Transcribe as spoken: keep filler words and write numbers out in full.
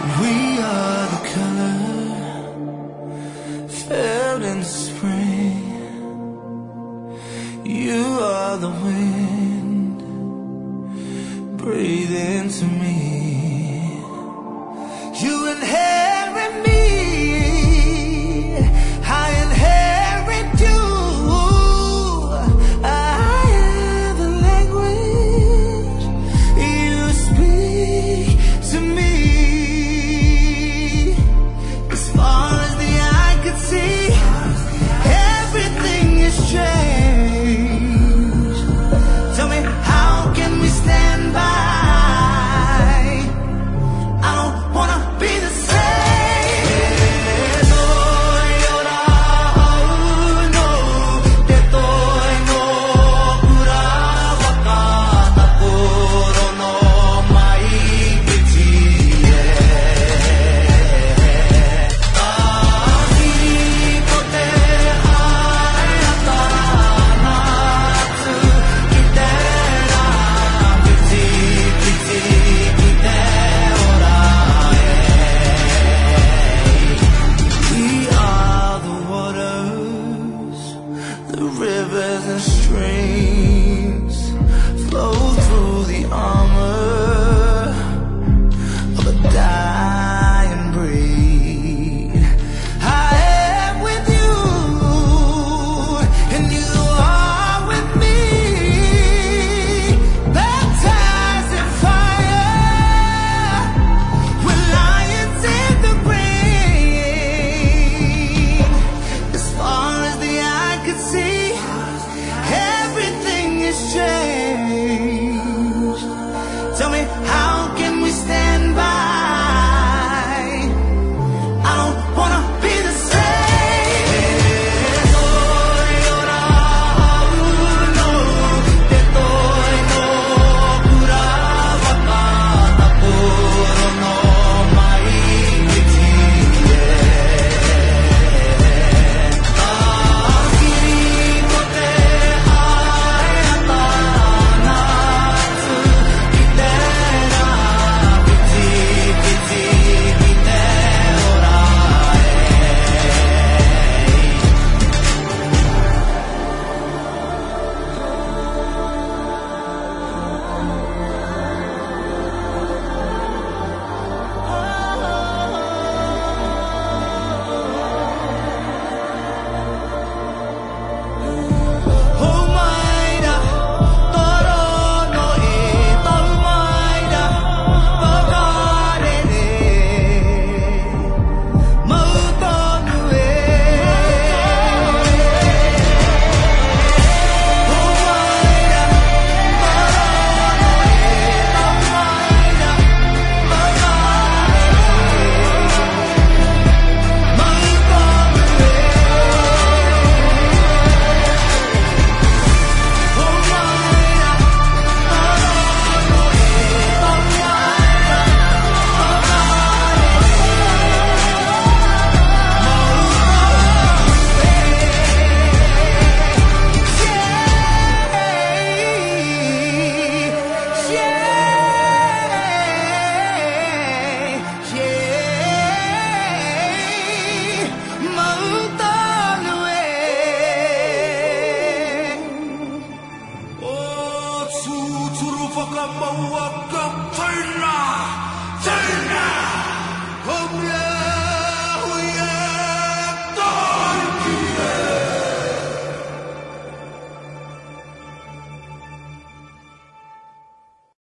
We are the color felt in spring. You are the wind, breathe into me. You inherit me, I inherit you. I am the language you speak to me. As far as the eye could see, everything is changed. Tell me, how can we stand by? I don't wanna be the same. Rivers and streams flow through the armor of a dying breed. I am with you, and you are with me. Baptized in fire, we're lions in the rain. As far as the eye could see, everything is changed. Tell me, how can we stand by? I don't wanna be the Fuck up, fuck up,